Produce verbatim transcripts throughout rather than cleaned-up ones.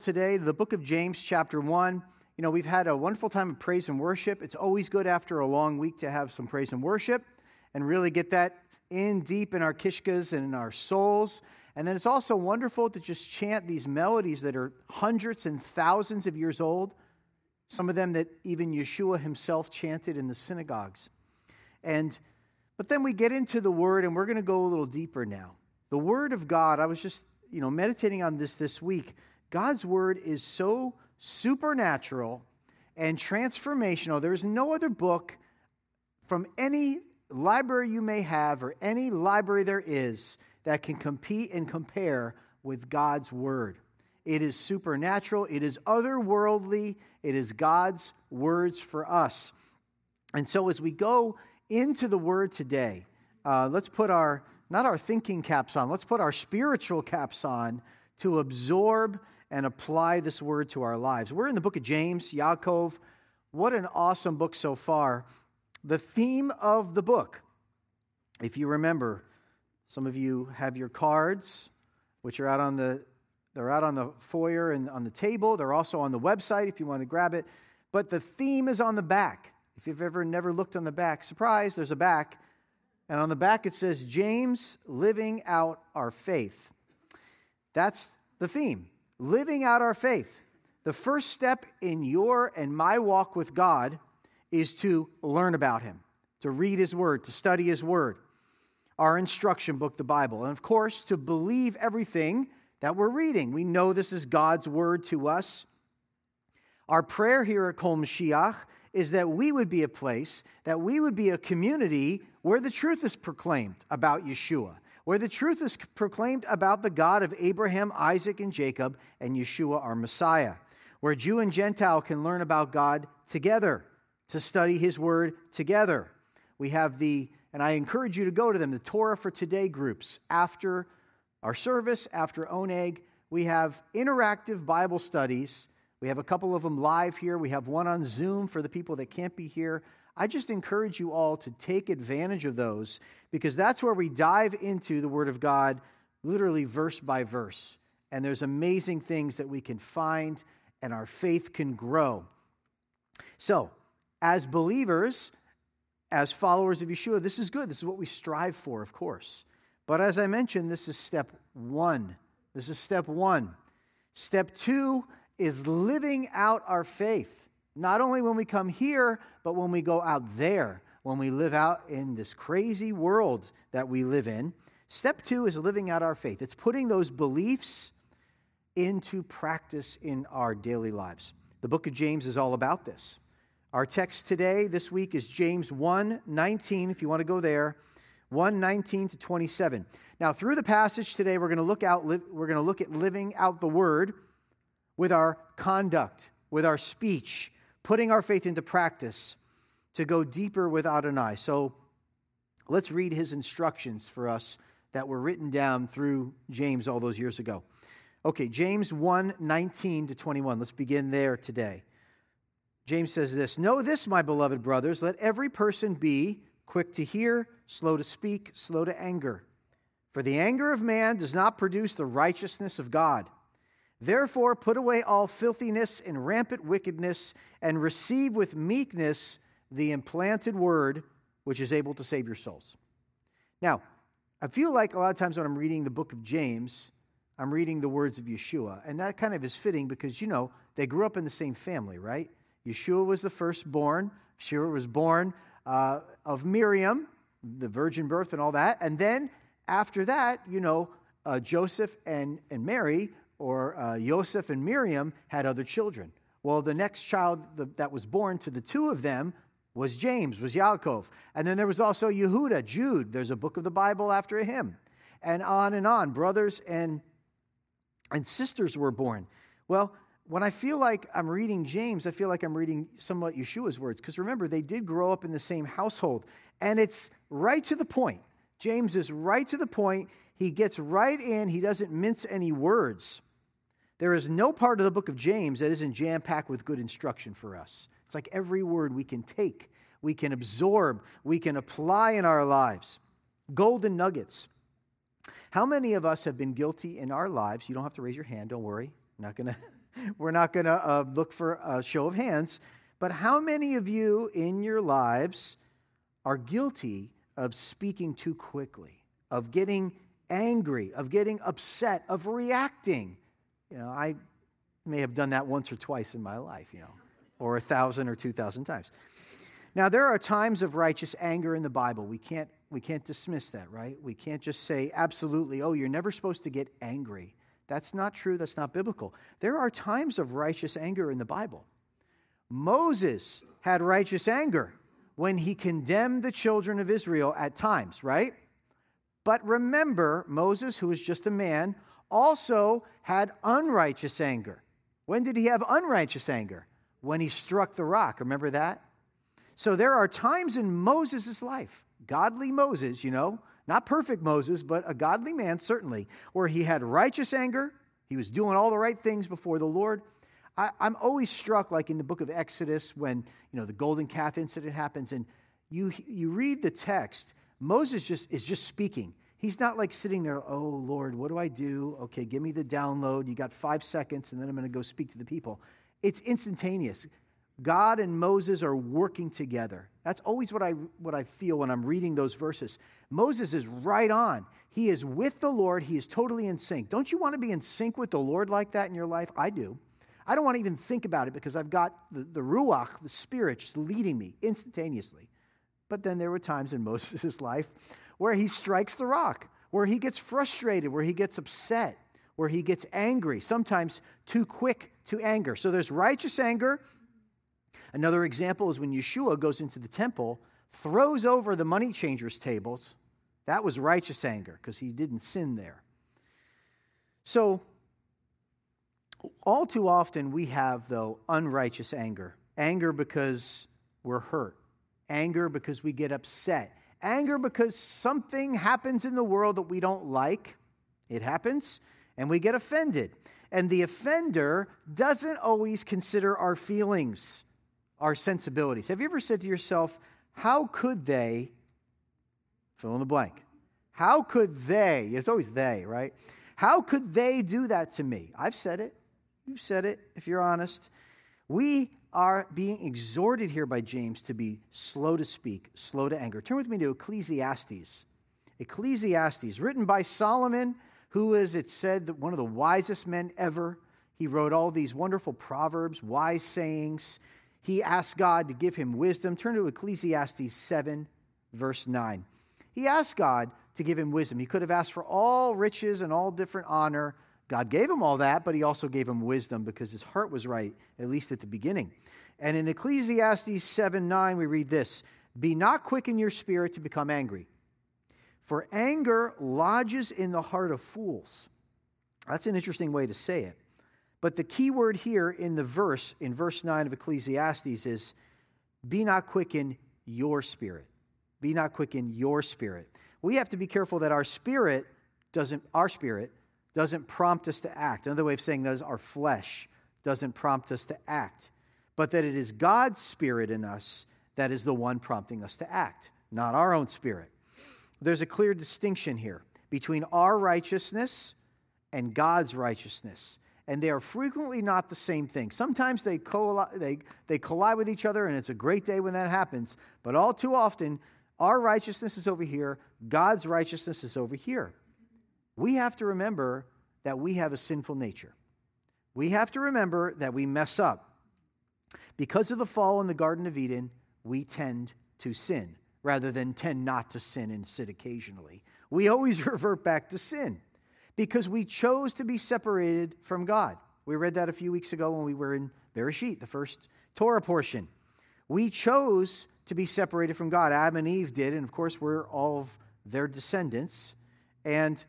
Today, the book of James, chapter one. You know, we've had a wonderful time of praise and worship. It's always good after a long week to have some praise and worship and really get that in deep in our kishkas and in our souls. And then it's also wonderful to just chant these melodies that are hundreds and thousands of years old, some of them that even Yeshua himself chanted in the synagogues. And but then we get into the Word, and we're going to go a little deeper now. The Word of God, I was just, you know, meditating on this this week. God's Word is so supernatural and transformational. There is no other book from any library you may have or any library there is that can compete and compare with God's Word. It is supernatural. It is otherworldly. It is God's words for us. And so as we go into the Word today, uh, let's put our, not our thinking caps on, let's put our spiritual caps on to absorb and apply this word to our lives. We're in the book of James, Yaakov. What an awesome book so far. The theme of the book, if you remember, some of you have your cards, which are out on the they're out on the foyer and on the table. They're also on the website if you want to grab it. But the theme is on the back. If you've ever never looked on the back, surprise, there's a back. And on the back it says, James, living out our faith. That's the theme. Living out our faith. The first step in your and my walk with God is to learn about Him, to read His Word, to study His Word, our instruction book, the Bible, and of course, to believe everything that we're reading. We know this is God's Word to us. Our prayer here at Kol Mashiach is that we would be a place, that we would be a community where the truth is proclaimed about Yeshua, where the truth is proclaimed about the God of Abraham, Isaac, and Jacob, and Yeshua, our Messiah, where Jew and Gentile can learn about God together, to study His Word together. We have the, and I encourage you to go to them, the Torah for Today groups. After our service, after Oneg, we have interactive Bible studies. We have a couple of them live here. We have one on Zoom for the people that can't be here. I just encourage you all to take advantage of those, because that's where we dive into the Word of God literally verse by verse. And there's amazing things that we can find, and our faith can grow. So, as believers, as followers of Yeshua, this is good. This is what we strive for, of course. But as I mentioned, this is step one. This is step one. Step two is living out our faith. Not only when we come here, but when we go out there, when we live out in this crazy world that we live in. Step two is living out our faith. It's putting those beliefs into practice in our daily lives. The book of James is all about this. Our text today, this week, is James one nineteen, if you want to go there, one nineteen to twenty-seven. Now, through the passage today, we're going to look out. We're going to look at living out the Word with our conduct, with our speech, putting our faith into practice to go deeper with Adonai. So let's read his instructions for us that were written down through James all those years ago. Okay, James one nineteen to twenty-one. Let's begin there today. James says this, "Know this, my beloved brothers, let every person be quick to hear, slow to speak, slow to anger. For the anger of man does not produce the righteousness of God. Therefore, put away all filthiness and rampant wickedness, and receive with meekness the implanted word, which is able to save your souls." Now, I feel like a lot of times when I'm reading the book of James, I'm reading the words of Yeshua. And that kind of is fitting because, you know, they grew up in the same family, right? Yeshua was the firstborn. Yeshua was born uh, of Miriam, the virgin birth and all that. And then after that, you know, uh, Joseph and, and Mary, or uh, Joseph and Miriam, had other children. Well, the next child that was born to the two of them was James, was Yaakov. And then there was also Yehuda, Jude. There's a book of the Bible after him. And on and on. Brothers and, and sisters were born. Well, when I feel like I'm reading James, I feel like I'm reading somewhat Yeshua's words. Because remember, they did grow up in the same household. And it's right to the point. James is right to the point. He gets right in. He doesn't mince any words. There is no part of the book of James that isn't jam-packed with good instruction for us. It's like every word we can take, we can absorb, we can apply in our lives. Golden nuggets. How many of us have been guilty in our lives? You don't have to raise your hand, don't worry. I'm not going to We're not going to uh, look for a show of hands. But how many of you in your lives are guilty of speaking too quickly, of getting angry, of getting upset, of reacting? You know, I may have done that once or twice in my life, you know, or a thousand or two thousand times. Now, there are times of righteous anger in the Bible. We can't, we can't dismiss that, right? We can't just say absolutely, oh, you're never supposed to get angry. That's not true. That's not biblical. There are times of righteous anger in the Bible. Moses had righteous anger when he condemned the children of Israel at times, right? But remember, Moses, who was just a man, also had unrighteous anger. When did he have unrighteous anger? When he struck the rock. Remember that? So there are times in Moses' life, godly Moses, you know, not perfect Moses, but a godly man, certainly, where he had righteous anger. He was doing all the right things before the Lord. I, I'm always struck, like in the book of Exodus, when, you know, the golden calf incident happens, and you you read the text, Moses just is just speaking. He's not like sitting there, oh, Lord, what do I do? Okay, give me the download. You got five seconds, and then I'm going to go speak to the people. It's instantaneous. God and Moses are working together. That's always what I what I feel when I'm reading those verses. Moses is right on. He is with the Lord. He is totally in sync. Don't you want to be in sync with the Lord like that in your life? I do. I don't want to even think about it because I've got the, the Ruach, the Spirit, just leading me instantaneously. But then there were times in Moses' life where he strikes the rock, where he gets frustrated, where he gets upset, where he gets angry, sometimes too quick to anger. So there's righteous anger. Another example is when Yeshua goes into the temple, throws over the money changers' tables. That was righteous anger because he didn't sin there. So all too often we have, though, unrighteous anger. Anger because we're hurt. Anger because we get upset. Anger because something happens in the world that we don't like. It happens, and we get offended. And the offender doesn't always consider our feelings, our sensibilities. Have you ever said to yourself, how could they, fill in the blank, how could they, it's always they, right? How could they do that to me? I've said it. You've said it, if you're honest. We are being exhorted here by James to be slow to speak, slow to anger. Turn with me to Ecclesiastes. Ecclesiastes, written by Solomon, who is, it's said, that one of the wisest men ever. He wrote all these wonderful proverbs, wise sayings. He asked God to give him wisdom. Turn to Ecclesiastes seven, verse nine. He asked God to give him wisdom. He could have asked for all riches and all different honor. God gave him all that, but he also gave him wisdom because his heart was right, at least at the beginning. And in Ecclesiastes seven nine, we read this, "Be not quick in your spirit to become angry, for anger lodges in the heart of fools." That's an interesting way to say it. But the key word here in the verse, in verse nine of Ecclesiastes is, be not quick in your spirit. Be not quick in your spirit. We have to be careful that our spirit doesn't, our spirit doesn't prompt us to act. Another way of saying that is our flesh doesn't prompt us to act. But that it is God's spirit in us that is the one prompting us to act, not our own spirit. There's a clear distinction here between our righteousness and God's righteousness. And they are frequently not the same thing. Sometimes they collide, they, they collide with each other, and it's a great day when that happens. But all too often, our righteousness is over here, God's righteousness is over here. We have to remember that we have a sinful nature. We have to remember that we mess up. Because of the fall in the Garden of Eden, we tend to sin, rather than tend not to sin and sin occasionally. We always revert back to sin. Because we chose to be separated from God. We read that a few weeks ago when we were in Bereshit, the first Torah portion. We chose to be separated from God. Adam and Eve did, and of course we're all of their descendants. And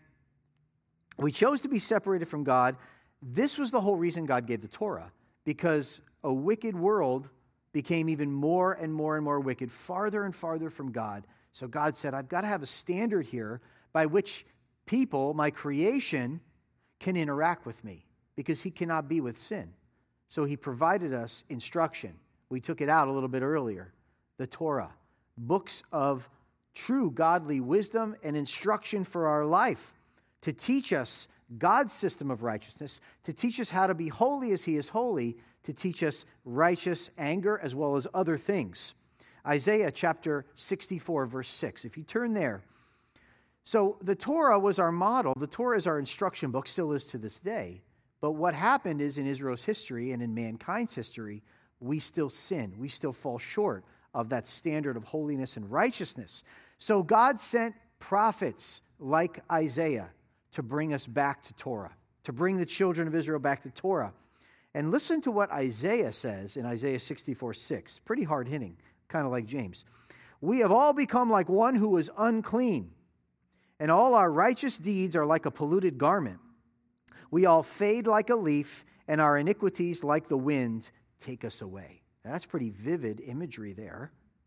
we chose to be separated from God. This was the whole reason God gave the Torah, because a wicked world became even more and more and more wicked, farther and farther from God. So God said, I've got to have a standard here by which people, my creation, can interact with me, because he cannot be with sin. So he provided us instruction. We took it out a little bit earlier. The Torah, books of true godly wisdom and instruction for our life, to teach us God's system of righteousness, to teach us how to be holy as he is holy, to teach us righteous anger as well as other things. Isaiah chapter sixty-four, verse six. If you turn there. So the Torah was our model. The Torah is our instruction book, still is to this day. But what happened is in Israel's history and in mankind's history, we still sin. We still fall short of that standard of holiness and righteousness. So God sent prophets like Isaiah to bring us back to Torah, to bring the children of Israel back to Torah. And listen to what Isaiah says in Isaiah sixty-four, six. Pretty hard-hitting, kind of like James. We have all become like one who is unclean, and all our righteous deeds are like a polluted garment. We all fade like a leaf, and our iniquities, like the wind, take us away. That's pretty vivid imagery there.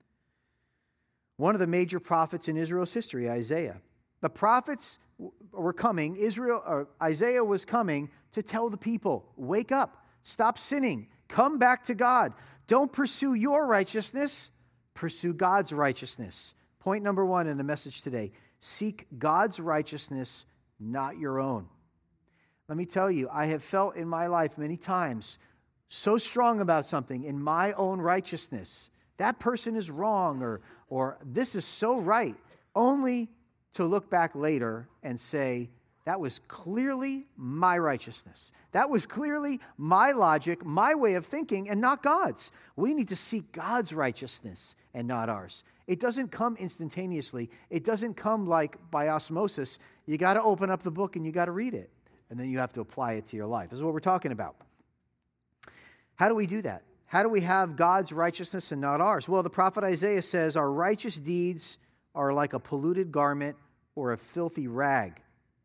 One of the major prophets in Israel's history, Isaiah. The prophets were coming, Israel, or Isaiah was coming to tell the people, wake up, stop sinning, come back to God. Don't pursue your righteousness, pursue God's righteousness. Point number one in the message today, seek God's righteousness, not your own. Let me tell you, I have felt in my life many times so strong about something in my own righteousness. That person is wrong, or, or this is so right, only to look back later and say, that was clearly my righteousness. That was clearly my logic, my way of thinking, and not God's. We need to seek God's righteousness and not ours. It doesn't come instantaneously. It doesn't come like by osmosis. You got to open up the book and you got to read it. And then you have to apply it to your life. This is what we're talking about. How do we do that? How do we have God's righteousness and not ours? Well, the prophet Isaiah says, our righteous deeds are like a polluted garment or a filthy rag.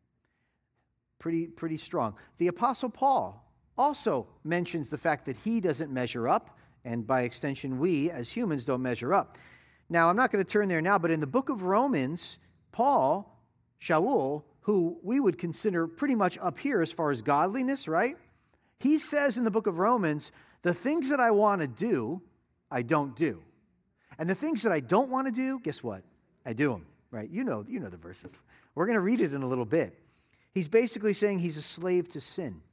Pretty, pretty strong. The Apostle Paul also mentions the fact that he doesn't measure up, and by extension, we as humans don't measure up. Now, I'm not going to turn there now, but in the book of Romans, Paul, Shaul, who we would consider pretty much up here as far as godliness, right? He says in the book of Romans, the things that I want to do, I don't do. And the things that I don't want to do, guess what? I do them, right? You know, you know the verses. We're going to read it in a little bit. He's basically saying he's a slave to sin.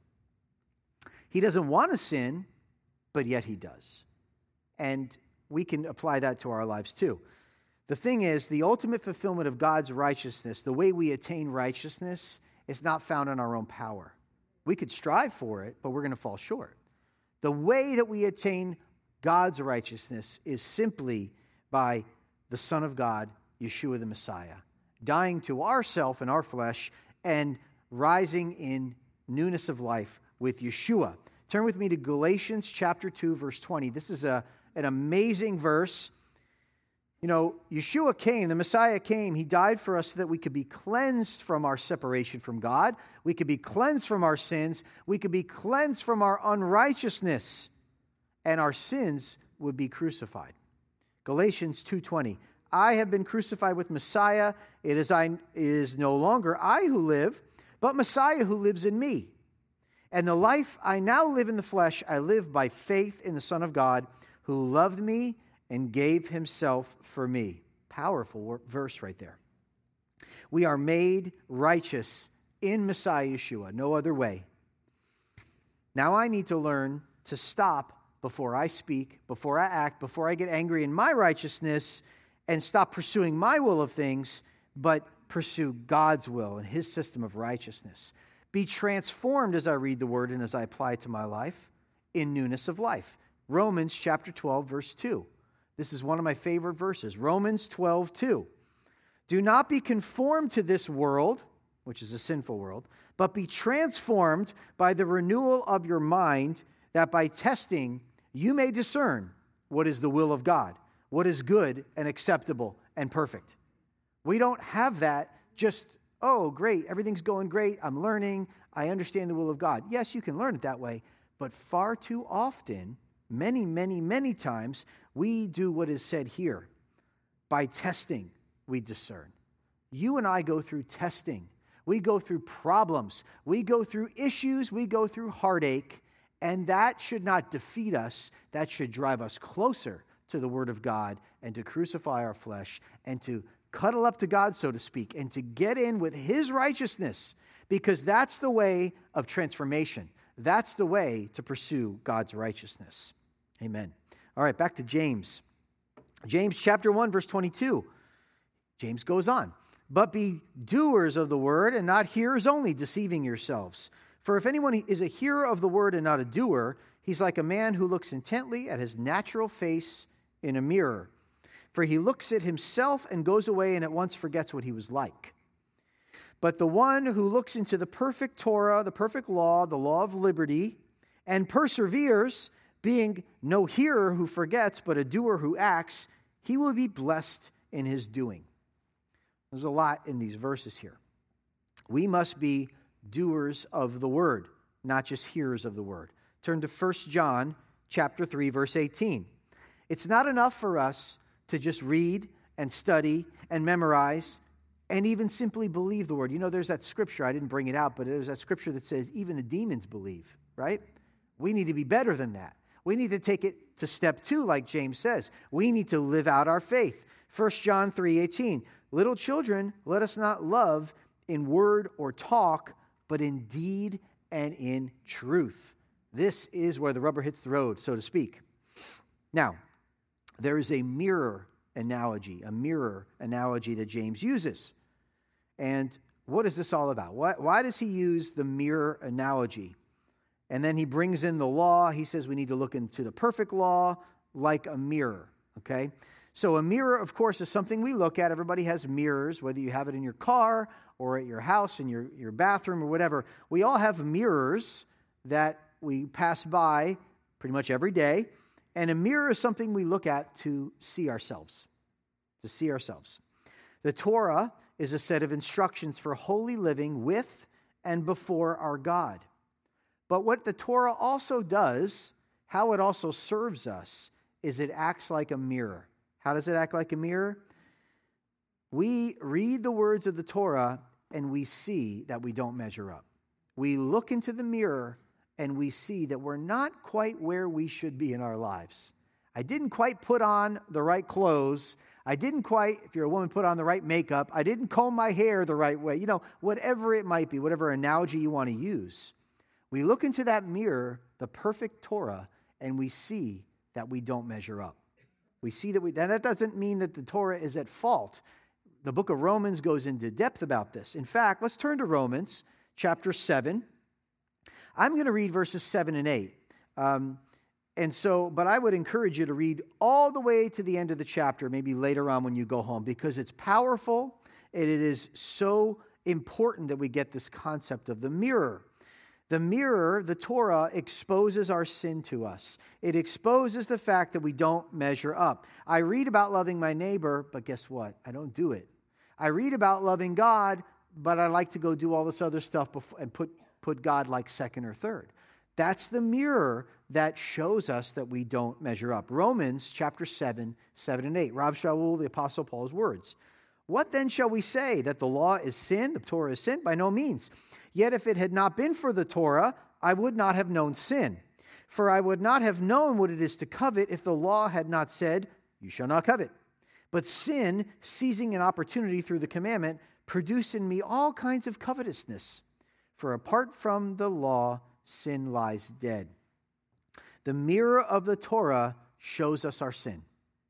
He doesn't want to sin, but yet he does. And we can apply that to our lives too. The thing is, the ultimate fulfillment of God's righteousness, the way we attain righteousness, is not found in our own power. We could strive for it, but we're going to fall short. The way that we attain God's righteousness is simply by the Son of God, Yeshua the Messiah, dying to ourself and our flesh and rising in newness of life with Yeshua. Turn with me to Galatians chapter two, verse twenty. This is a, an amazing verse. You know, Yeshua came, the Messiah came, he died for us so that we could be cleansed from our separation from God. We could be cleansed from our sins. We could be cleansed from our unrighteousness. And our sins would be crucified. Galatians two twenty. I have been crucified with Messiah. It is, I, it is no longer I who live, but Messiah who lives in me. And the life I now live in the flesh, I live by faith in the Son of God, who loved me and gave himself for me. Powerful verse right there. We are made righteous in Messiah Yeshua, no other way. Now I need to learn to stop before I speak, before I act, before I get angry in my righteousness, and stop pursuing my will of things, but pursue God's will and his system of righteousness. Be transformed as I read the word and as I apply it to my life in newness of life. Romans chapter twelve, verse two. This is one of my favorite verses. Romans twelve, two. Do not be conformed to this world, which is a sinful world, but be transformed by the renewal of your mind, that by testing you may discern what is the will of God, what is good and acceptable and perfect. We don't have that just, oh, great, everything's going great, I'm learning, I understand the will of God. Yes, you can learn it that way, but far too often, many, many, many times, we do what is said here. By testing, we discern. You and I go through testing. We go through problems. We go through issues. We go through heartache. And that should not defeat us. That should drive us closer to the Word of God and to crucify our flesh and to cuddle up to God, so to speak, and to get in with his righteousness. because that's the way of transformation. That's the way to pursue God's righteousness. Amen. All right, back to James. James chapter one, verse twenty-two. James goes on. But be doers of the word and not hearers only, deceiving yourselves. For if anyone is a hearer of the word and not a doer, he's like a man who looks intently at his natural face in a mirror. For he looks at himself and goes away and at once forgets what he was like. But the one who looks into the perfect Torah, the perfect law, the law of liberty, and perseveres, being no hearer who forgets, but a doer who acts, he will be blessed in his doing. There's a lot in these verses here. We must be doers of the word, not just hearers of the word. Turn to First John chapter three, verse eighteen. It's not enough for us to just read and study and memorize and even simply believe the word. You know, there's that scripture, I didn't bring it out, but there's that scripture that says even the demons believe, right? We need to be better than that. We need to take it to step two, like James says. We need to live out our faith. First John three eighteen. Little children, let us not love in word or talk, but in deed and in truth. This is where the rubber hits the road, so to speak. Now, there is a mirror analogy, a mirror analogy that James uses. And what is this all about? Why, why does he use the mirror analogy? And then he brings in the law. He says we need to look into the perfect law like a mirror, okay? So a mirror, of course, is something we look at. Everybody has mirrors, whether you have it in your car or at your house, in your, your bathroom or whatever. We all have mirrors that we pass by pretty much every day. And a mirror is something we look at to see ourselves, to see ourselves. The Torah is a set of instructions for holy living with and before our God. But what the Torah also does, how it also serves us, is it acts like a mirror. How does it act like a mirror? We read the words of the Torah and we see that we don't measure up. We look into the mirror and we see that we're not quite where we should be in our lives. I didn't quite put on the right clothes. I didn't quite, if you're a woman, put on the right makeup. I didn't comb my hair the right way. You know, whatever it might be, whatever analogy you want to use. We look into that mirror, the perfect Torah, and we see that we don't measure up. We see that we, and that doesn't mean that the Torah is at fault. The book of Romans goes into depth about this. In fact, let's turn to Romans chapter seven. I'm going to read verses seven and eight. Um, and so, but I would encourage you to read all the way to the end of the chapter, maybe later on when you go home, because it's powerful and it is so important that we get this concept of the mirror. The mirror, the Torah, exposes our sin to us. It exposes the fact that we don't measure up. I read about loving my neighbor, but guess what? I don't do it. I read about loving God, but I like to go do all this other stuff before, and put, put God like second or third. That's the mirror that shows us that we don't measure up. Romans chapter seven, seven and eight. Rav Shaul, the Apostle Paul's words. What then shall we say? That the law is sin? The Torah is sin? By no means. Yet if it had not been for the Torah, I would not have known sin. For I would not have known what it is to covet if the law had not said, you shall not covet. But sin, seizing an opportunity through the commandment, produced in me all kinds of covetousness. For apart from the law, sin lies dead. The mirror of the Torah shows us our sin.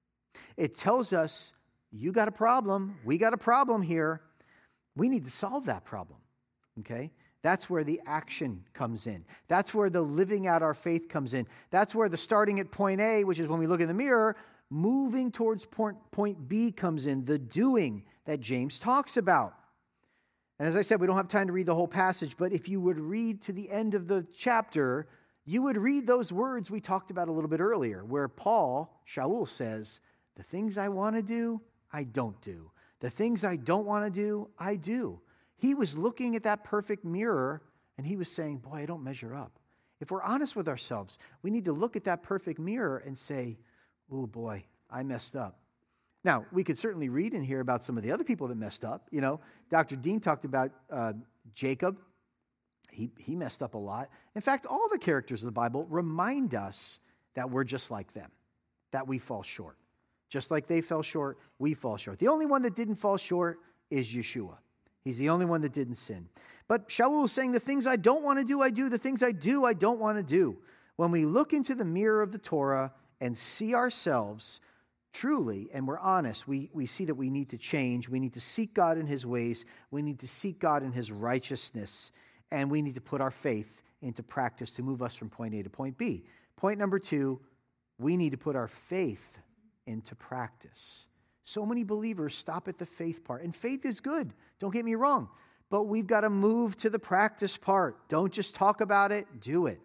It tells us, you got a problem, we got a problem here. We need to solve that problem. Okay? That's where the action comes in. That's where the living out our faith comes in. That's where the starting at point A, which is when we look in the mirror, moving towards point, point B comes in, the doing that James talks about. And as I said, we don't have time to read the whole passage, but if you would read to the end of the chapter, you would read those words we talked about a little bit earlier, where Paul, Shaul says, the things I want to do, I don't do. The things I don't want to do, I do. He was looking at that perfect mirror and he was saying, boy, I don't measure up. If we're honest with ourselves, we need to look at that perfect mirror and say, oh boy, I messed up. Now, we could certainly read and hear about some of the other people that messed up. You know, Doctor Dean talked about uh, Jacob. He, he messed up a lot. In fact, all the characters of the Bible remind us that we're just like them, that we fall short. Just like they fell short, we fall short. The only one that didn't fall short is Yeshua. He's the only one that didn't sin. But Shaul is saying, the things I don't want to do, I do. The things I do, I don't want to do. When we look into the mirror of the Torah and see ourselves truly, and we're honest, we, we see that we need to change. We need to seek God in his ways. We need to seek God in his righteousness. And we need to put our faith into practice to move us from point A to point B. Point number two, we need to put our faith into practice. So many believers stop at the faith part. And faith is good, don't get me wrong. But we've got to move to the practice part. Don't just talk about it, do it.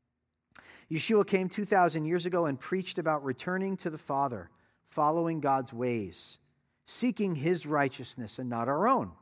Yeshua came two thousand years ago and preached about returning to the Father, following God's ways, seeking his righteousness and not our own.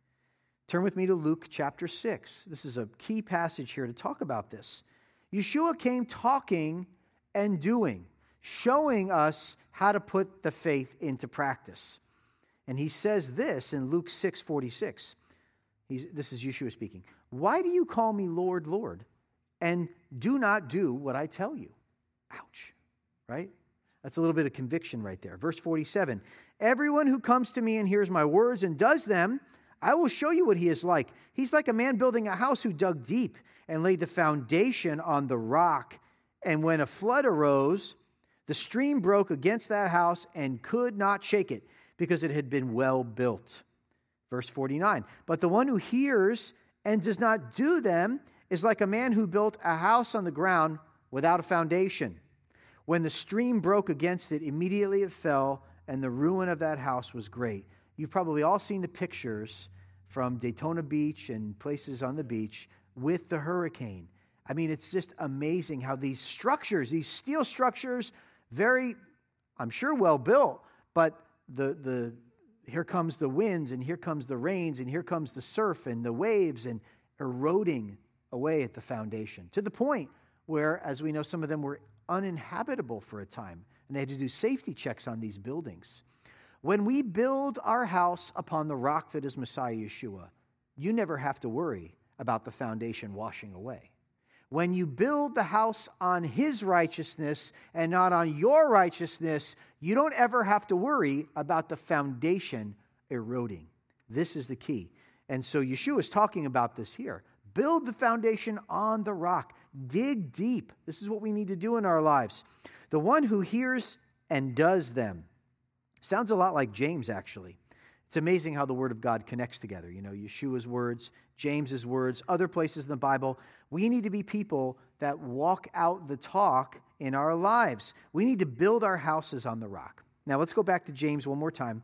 Turn with me to Luke chapter six. This is a key passage here to talk about this. Yeshua came talking and doing, showing us how to put the faith into practice. And he says this in Luke six forty-six. He's, this is Yeshua speaking. Why do you call me Lord, Lord, and do not do what I tell you? Ouch, right? That's a little bit of conviction right there. Verse forty-seven, everyone who comes to me and hears my words and does them, I will show you what he is like. He's like a man building a house who dug deep and laid the foundation on the rock. And when a flood arose, the stream broke against that house and could not shake it because it had been well built. Verse forty-nine, but the one who hears and does not do them is like a man who built a house on the ground without a foundation. When the stream broke against it, immediately it fell, and the ruin of that house was great. You've probably all seen the pictures from Daytona Beach and places on the beach with the hurricane. I mean, it's just amazing how these structures, these steel structures, very, I'm sure, well built, but the the here comes the winds, and here comes the rains, and here comes the surf and the waves, and eroding away at the foundation, to the point where, as we know, some of them were uninhabitable for a time, and they had to do safety checks on these buildings. When we build our house upon the rock that is Messiah Yeshua, you never have to worry about the foundation washing away. When you build the house on his righteousness and not on your righteousness, you don't ever have to worry about the foundation eroding. This is the key. And so Yeshua is talking about this here. Build the foundation on the rock. Dig deep. This is what we need to do in our lives. The one who hears and does them. Sounds a lot like James, actually. It's amazing how the Word of God connects together. You know, Yeshua's words, James's words, other places in the Bible. We need to be people that walk out the talk in our lives. We need to build our houses on the rock. Now, let's go back to James one more time.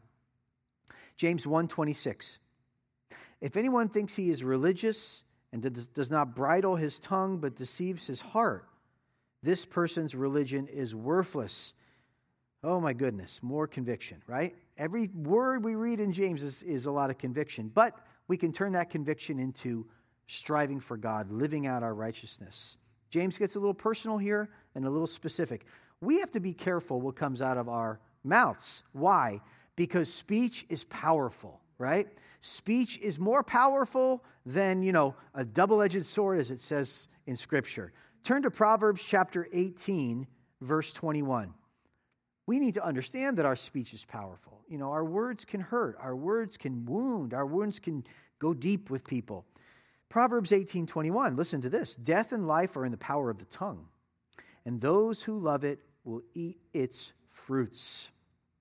James one twenty-six. If anyone thinks he is religious and does not bridle his tongue but deceives his heart, this person's religion is worthless. Oh my goodness, more conviction, right? Every word we read in James is, is a lot of conviction, but we can turn that conviction into striving for God, living out our righteousness. James gets a little personal here and a little specific. We have to be careful what comes out of our mouths. Why? Because speech is powerful, right? Speech is more powerful than, you know, a double-edged sword, as it says in Scripture. Turn to Proverbs chapter eighteen, verse twenty-one. We need to understand that our speech is powerful. You know, our words can hurt. Our words can wound. Our words can go deep with people. Proverbs eighteen twenty-one, listen to this. Death and life are in the power of the tongue, and those who love it will eat its fruits.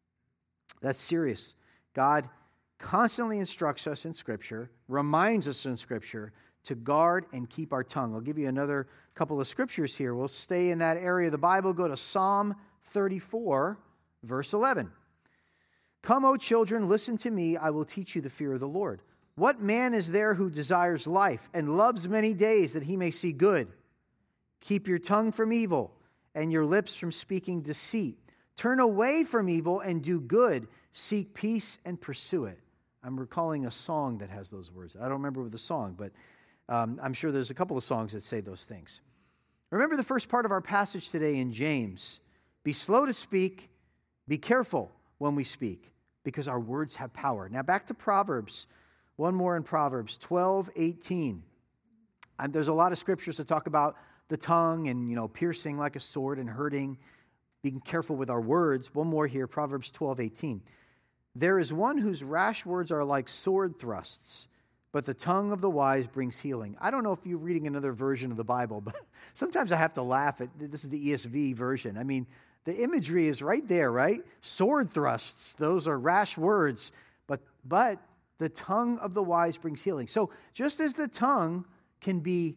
That's serious. God constantly instructs us in Scripture, reminds us in Scripture to guard and keep our tongue. I'll give you another couple of scriptures here. We'll stay in that area of the Bible. Go to Psalm thirty-four, verse eleven. Come, O children, listen to me. I will teach you the fear of the Lord. What man is there who desires life and loves many days that he may see good? Keep your tongue from evil and your lips from speaking deceit. Turn away from evil and do good. Seek peace and pursue it. I'm recalling a song that has those words. I don't remember the song, but um, I'm sure there's a couple of songs that say those things. Remember the first part of our passage today in James. Be slow to speak. Be careful when we speak, because our words have power. Now back to Proverbs. One more in Proverbs twelve eighteen. And there's a lot of scriptures that talk about the tongue and, you know, piercing like a sword and hurting. Being careful with our words. One more here, Proverbs twelve eighteen. There is one whose rash words are like sword thrusts, but the tongue of the wise brings healing. I don't know if you're reading another version of the Bible, but sometimes I have to laugh at, this is the E S V version. I mean, the imagery is right there, right? Sword thrusts, those are rash words, but but the tongue of the wise brings healing. So just as the tongue can be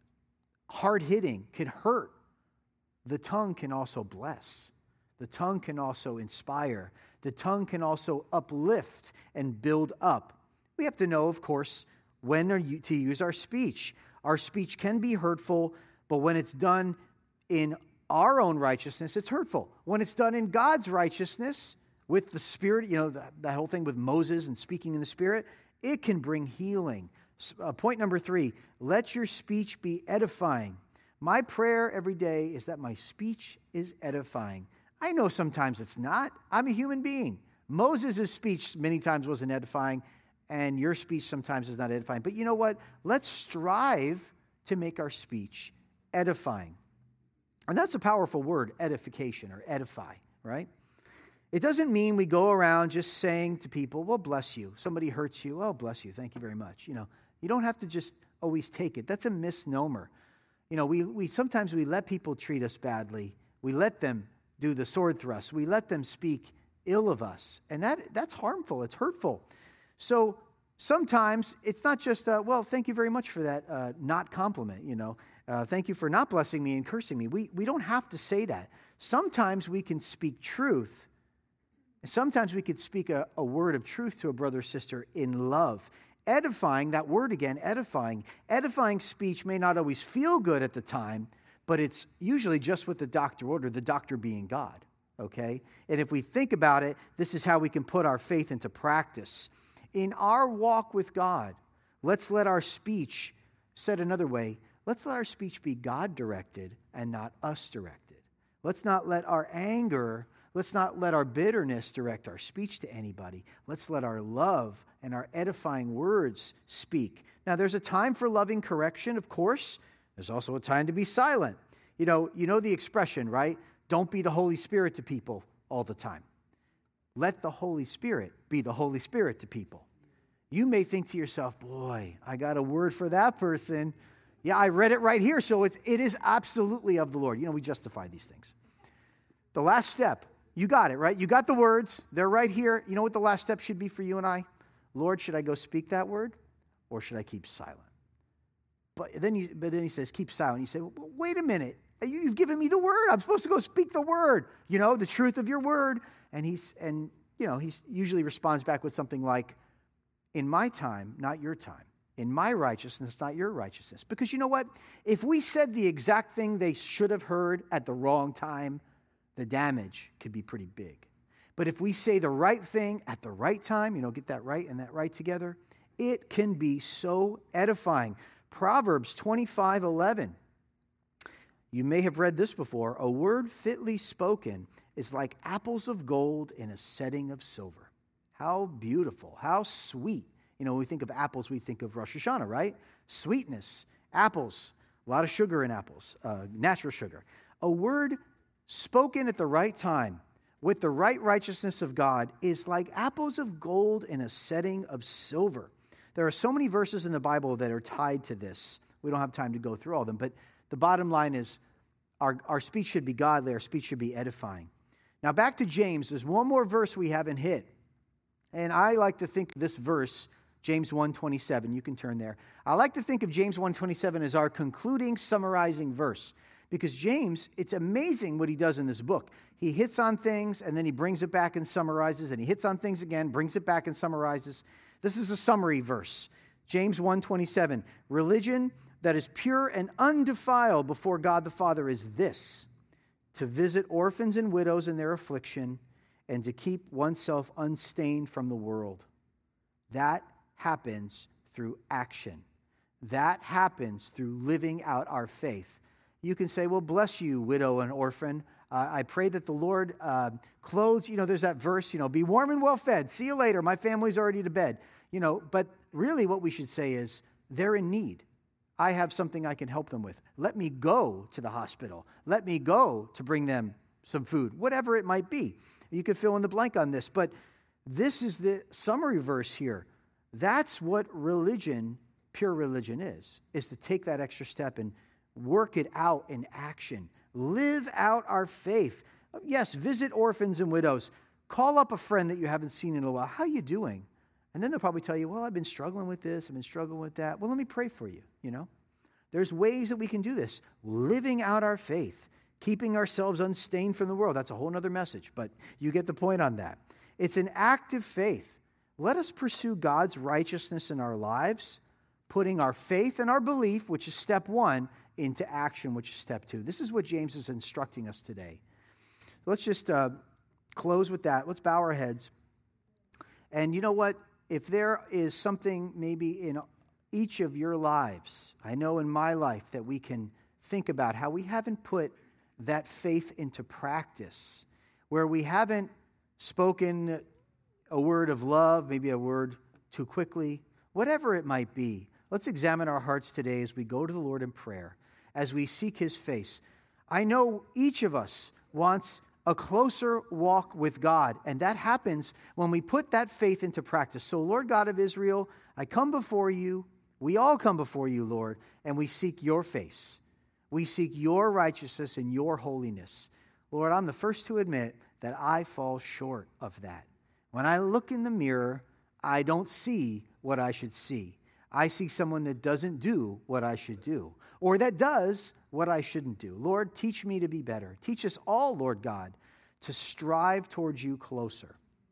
hard-hitting, can hurt, the tongue can also bless. The tongue can also inspire. The tongue can also uplift and build up. We have to know, of course, when are you to use our speech. Our speech can be hurtful, but when it's done in our own righteousness, it's hurtful. When it's done in God's righteousness, with the Spirit, you know, the, the whole thing with Moses and speaking in the Spirit, it can bring healing. Uh, point number three, let your speech be edifying. My prayer every day is that my speech is edifying. I know sometimes it's not. I'm a human being. Moses' speech many times wasn't edifying, and your speech sometimes is not edifying. But you know what? Let's strive to make our speech edifying. And that's a powerful word, edification or edify, right? It doesn't mean we go around just saying to people, well, bless you. Somebody hurts you. Oh, bless you. Thank you very much. You know, you don't have to just always take it. That's a misnomer. You know, we, we sometimes we let people treat us badly. We let them do the sword thrust. We let them speak ill of us. And that that's harmful. It's hurtful. So sometimes it's not just, uh, well, thank you very much for that uh, not compliment, you know. Uh, thank you for not blessing me and cursing me. We, we don't have to say that. Sometimes we can speak truth. Sometimes we could speak a, a word of truth to a brother or sister in love. Edifying, that word again, edifying. Edifying speech may not always feel good at the time, but it's usually just what the doctor ordered, the doctor being God, okay? And if we think about it, this is how we can put our faith into practice. In our walk with God, let's let our speech, said another way, let's let our speech be God-directed and not us-directed. Let's not let our anger, let's not let our bitterness direct our speech to anybody. Let's let our love and our edifying words speak. Now, there's a time for loving correction, of course. There's also a time to be silent. You know, you know the expression, right? Don't be the Holy Spirit to people all the time. Let the Holy Spirit be the Holy Spirit to people. You may think to yourself, boy, I got a word for that person. Yeah, I read it right here, so it's, it is absolutely of the Lord. You know, we justify these things. The last step, you got it, right? You got the words. They're right here. You know what the last step should be for you and I? Lord, should I go speak that word or should I keep silent? But then, you, but then he says, keep silent. You say, well, wait a minute. You've given me the word. I'm supposed to go speak the word. You know, the truth of your word. And he's, and you know, he usually responds back with something like, in my time, not your time. In my righteousness, not your righteousness. Because you know what? If we said the exact thing they should have heard at the wrong time, the damage could be pretty big. But if we say the right thing at the right time, you know, get that right and that right together, it can be so edifying. Proverbs twenty-five eleven. You may have read this before. A word fitly spoken is like apples of gold in a setting of silver. How beautiful, how sweet. You know, when we think of apples, we think of Rosh Hashanah, right? Sweetness, apples, a lot of sugar in apples, uh, natural sugar. A word spoken at the right time with the right righteousness of God is like apples of gold in a setting of silver. There are so many verses in the Bible that are tied to this. We don't have time to go through all of them, but the bottom line is our, our speech should be godly, our speech should be edifying. Now back to James, there's one more verse we haven't hit. And I like to think of this verse, James one twenty-seven, you can turn there. I like to think of James one twenty-seven as our concluding, summarizing verse. Because James, it's amazing what he does in this book. He hits on things, and then he brings it back and summarizes, and he hits on things again, brings it back and summarizes. This is a summary verse. James one twenty-seven, religion that is pure and undefiled before God the Father is this, to visit orphans and widows in their affliction and to keep oneself unstained from the world. That happens through action. That happens through living out our faith. You can say, well, bless you, widow and orphan. Uh, I pray that the Lord uh, clothes, you know, there's that verse, you know, be warm and well fed. See you later. My family's already to bed. You know, but really what we should say is they're in need. I have something I can help them with. Let me go to the hospital. Let me go to bring them some food, whatever it might be. You could fill in the blank on this, but this is the summary verse here. That's what religion, pure religion is, is to take that extra step and work it out in action. Live out our faith. Yes, visit orphans and widows. Call up a friend that you haven't seen in a while. How are you doing? And then they'll probably tell you, well, I've been struggling with this. I've been struggling with that. Well, let me pray for you, you know. There's ways that we can do this. Living out our faith. Keeping ourselves unstained from the world. That's a whole other message, but you get the point on that. It's an active faith. Let us pursue God's righteousness in our lives, putting our faith and our belief, which is step one, into action, which is step two. This is what James is instructing us today. Let's just uh, close with that. Let's bow our heads. And you know what? If there is something maybe in each of your lives, I know in my life, that we can think about how we haven't put that faith into practice, where we haven't spoken a word of love, maybe a word too quickly, whatever it might be. Let's examine our hearts today as we go to the Lord in prayer, as we seek his face. I know each of us wants a closer walk with God, and that happens when we put that faith into practice. So, Lord God of Israel, I come before you, we all come before you, Lord, and we seek your face. We seek your righteousness and your holiness. Lord, I'm the first to admit that I fall short of that. When I look in the mirror, I don't see what I should see. I see someone that doesn't do what I should do, or that does what I shouldn't do. Lord, teach me to be better. Teach us all, Lord God, to strive towards you closer.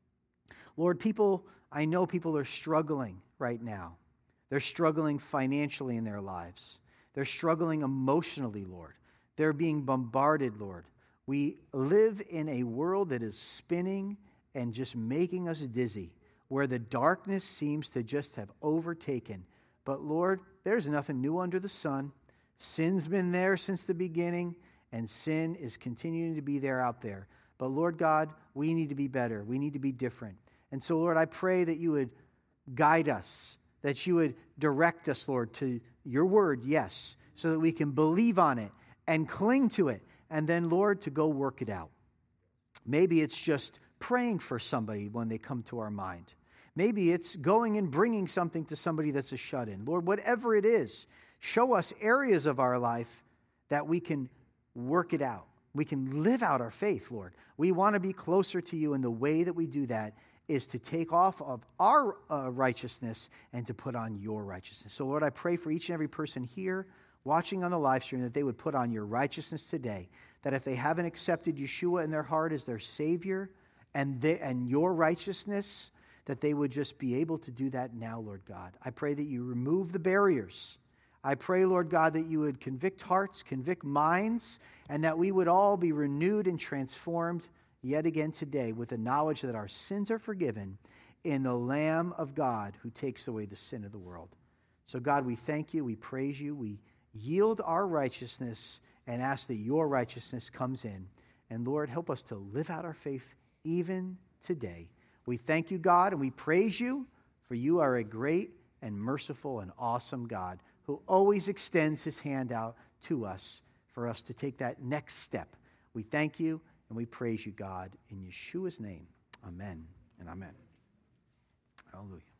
Lord, people, I know people are struggling right now. They're struggling financially in their lives. They're struggling emotionally, Lord. They're being bombarded, Lord. We live in a world that is spinning and just making us dizzy, where the darkness seems to just have overtaken. But Lord, there's nothing new under the sun. Sin's been there since the beginning, and sin is continuing to be there out there. But Lord God, we need to be better. We need to be different. And so, Lord, I pray that you would guide us, that you would direct us, Lord, to your word, yes, so that we can believe on it and cling to it. And then, Lord, to go work it out. Maybe it's just praying for somebody when they come to our mind. Maybe it's going and bringing something to somebody that's a shut-in. Lord, whatever it is, show us areas of our life that we can work it out. We can live out our faith, Lord. We want to be closer to you, and the way that we do that is to take off of our uh, righteousness and to put on your righteousness. So, Lord, I pray for each and every person here watching on the live stream that they would put on your righteousness today, that if they haven't accepted Yeshua in their heart as their Savior and, they, and your righteousness, that they would just be able to do that now, Lord God. I pray that you remove the barriers. I pray, Lord God, that you would convict hearts, convict minds, and that we would all be renewed and transformed yet again today with the knowledge that our sins are forgiven in the Lamb of God who takes away the sin of the world. So, God, we thank you, we praise you, we yield our righteousness and ask that your righteousness comes in. And, Lord, help us to live out our faith even today. We thank you, God, and we praise you, for you are a great and merciful and awesome God who always extends his hand out to us for us to take that next step. We thank you and we praise you, God, in Yeshua's name. Amen and amen. Hallelujah.